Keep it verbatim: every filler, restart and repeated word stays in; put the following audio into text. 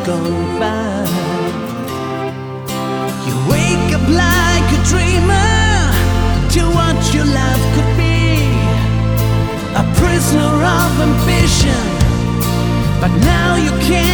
gone by. You wake up like a dreamer to what your life could be, a prisoner of ambition, but now you can't